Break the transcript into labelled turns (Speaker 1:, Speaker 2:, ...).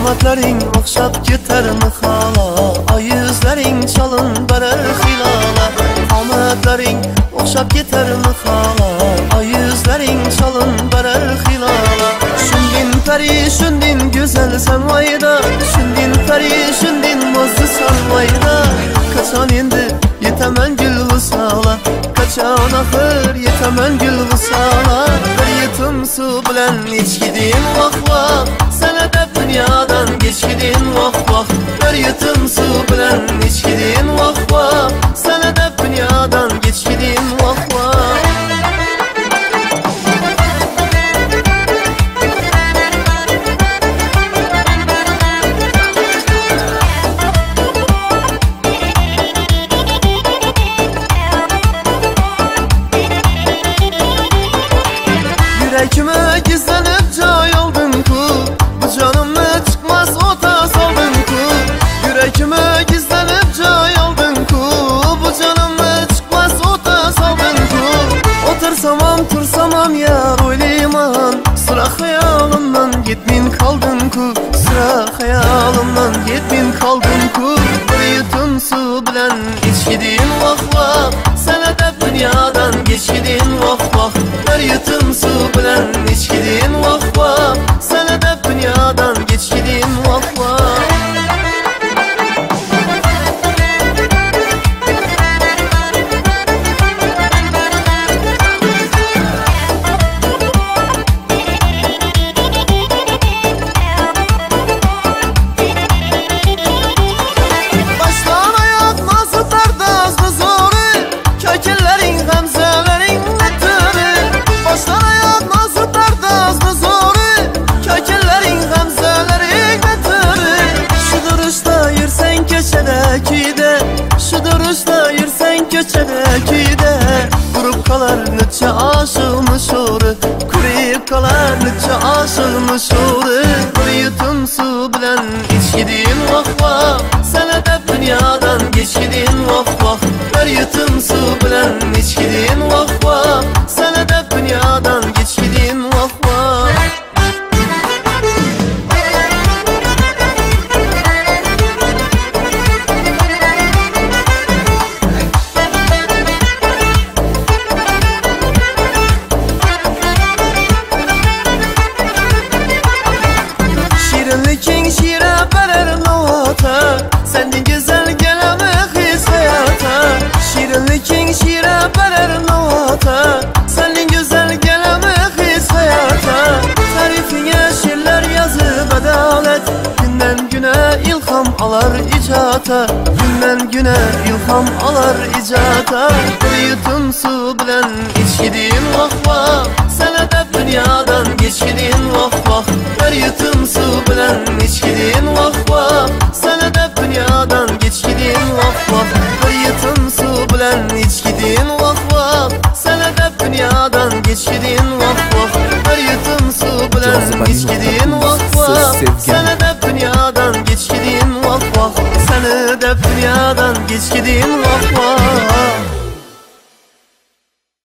Speaker 1: Qamatlaring o'xshab ketarmi hala, ay yuzlaring chalin barar xilala. Qamatlaring o'xshab ketarmi hala, ay yuzlaring chalin barar xilala. Shundin pari shundin go'zal sanmayda, shundin pari shundin mazza sanmayda. Qachon endi yetaman gul visala, qachon axir yetaman gul visala. Bir yetim suv bilan ichgidin vaq vaq, sanada dunyodan kechgidin vaq vaq. Bir yetim suv bilan ichgidin vaq vaq, sanada dunyodan kechgidin vaq vaq. Yüreğime gizlenip joy oldun ku, bu canımı çıkmaz ota saldın ku. Yüreğime gizlenip joy oldun ku, bu canımı çıkmaz ota saldın ku. Otursamam tursamam yar oylayman, sıra hayalımdan gitmin kaldın ku, sıra hayalımdan gitmin kaldın ku. Bir yudum su bilen içgidin vaq vaq, sanada dünyadan geçgidin vaq vaq. Bir yudum su bilen içgidin vaq vaq, sanada dünyadan geçgidin vaq vaq. Şu duruşta yürsen köçedekide, kurup kalar nıça aşığımış oru, kuruyup kalar nıça aşığımış oru. Bir yudum su bilen içgidin vaq vaq, sanada dünyadan geçgidin vaq vaq. Bir yudum su bilen içgidin vaq vaq, sanada dünyadan geçgidin vaq vaq. Şirinlikin şire verer nota, sendin güzel geleme his hayata. Şirinlikin şire verer nota, sendin güzel geleme his hayata. Tarifine şiirler yazıp adalet, günden güne ilham alar icata, günden güne ilham alar icata. Bir yudum su bilen içgidin vaq vaq, sanada dünyadan geçgidin vaq vaq. Bir yudum su bilen içgidin vaq vaq, sanada dünyadan geçgidin vaq vaq. Bir yudum su bilen içgidin vaq vaq, sanada dünyadan geçgidin vaq vaq. Bir yudum su bilen içgidin vaq vaq, sanada dünyadan geçgidin vaq vaq. Sanada dünyadan geçgidin vaq vaq.